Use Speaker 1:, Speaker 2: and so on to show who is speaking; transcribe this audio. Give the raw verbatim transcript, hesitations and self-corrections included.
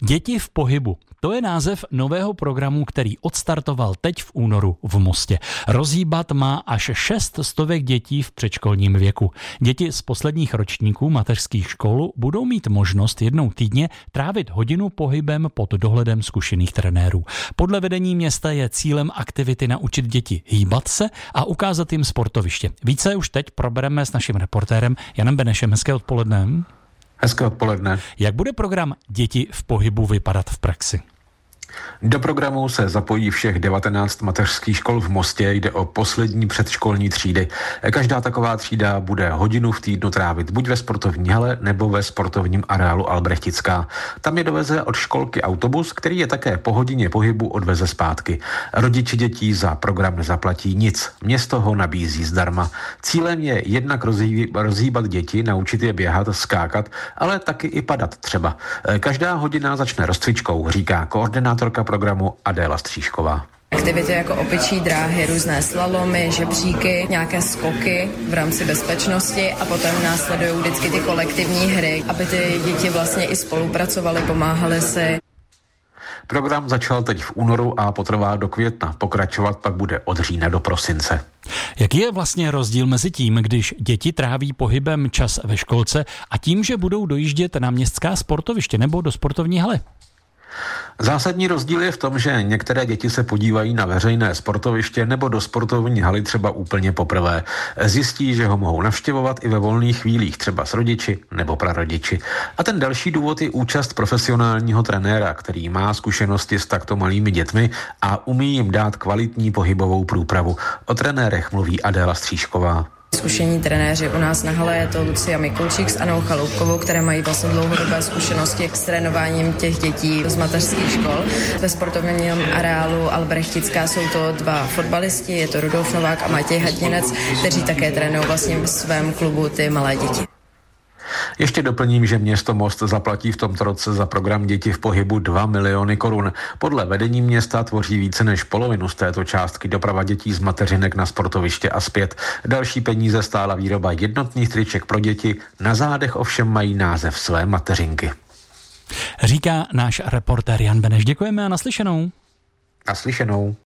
Speaker 1: Děti v pohybu. To je název nového programu, který odstartoval teď v únoru v Mostě. Rozhýbat má až šest stovek dětí v předškolním věku. Děti z posledních ročníků mateřských škol budou mít možnost jednou týdně trávit hodinu pohybem pod dohledem zkušených trenérů. Podle vedení města je cílem aktivity naučit děti hýbat se a ukázat jim sportoviště. Více už teď probereme s naším reportérem Janem Benešem. Hezké odpoledne.
Speaker 2: Hezké odpoledne.
Speaker 1: Jak bude program Děti v pohybu vypadat v praxi?
Speaker 2: Do programu se zapojí všech devatenáct mateřských škol v Mostě, jde o poslední předškolní třídy. Každá taková třída bude hodinu v týdnu trávit buď ve sportovní hale nebo ve sportovním areálu Albrechtická. Tam je doveze od školky autobus, který je také po hodině pohybu odveze zpátky. Rodiči dětí za program nezaplatí nic, město ho nabízí zdarma. Cílem je jednak rozhýbat děti, naučit je běhat, skákat, ale taky i padat třeba. Každá hodina začne rozcvičkou, říká koordinátor programu Adéla Stříšková.
Speaker 3: Aktivity jako opičí dráhy, různé slalomy, žebříky, nějaké skoky v rámci bezpečnosti a potom následují vždycky ty kolektivní hry, aby ty děti vlastně i spolupracovaly, pomáhaly si.
Speaker 2: Program začal teď v únoru a potrvá do května. Pokračovat pak bude od října do prosince.
Speaker 1: Jaký je vlastně rozdíl mezi tím, když děti tráví pohybem čas ve školce a tím, že budou dojíždět na městská sportoviště nebo do sportovní haly?
Speaker 2: Zásadní rozdíl je v tom, že některé děti se podívají na veřejné sportoviště nebo do sportovní haly třeba úplně poprvé. Zjistí, že ho mohou navštěvovat i ve volných chvílích, třeba s rodiči nebo prarodiči. A ten další důvod je účast profesionálního trenéra, který má zkušenosti s takto malými dětmi a umí jim dát kvalitní pohybovou průpravu. O trenérech mluví Adéla Stříšková.
Speaker 3: Zkušení trenéři u nás na hale je to Lucia Mikulčík s Anou Chaloupkovou, které mají vlastně dlouhodobé zkušenosti s trénováním těch dětí z mateřských škol. Ve sportovním areálu Albrechtická jsou to dva fotbalisti, je to Rudolf Novák a Matěj Hadinec, kteří také trénují vlastně v svém klubu ty malé děti.
Speaker 2: Ještě doplním, že město Most zaplatí v tomto roce za program Děti v pohybu dva miliony korun. Podle vedení města tvoří více než polovinu z této částky doprava dětí z mateřinek na sportoviště a zpět. Další peníze stála výroba jednotných triček pro děti, na zádech ovšem mají název své mateřinky.
Speaker 1: Říká náš reportér Jan Beneš. Děkujeme a naslyšenou.
Speaker 2: Naslyšenou.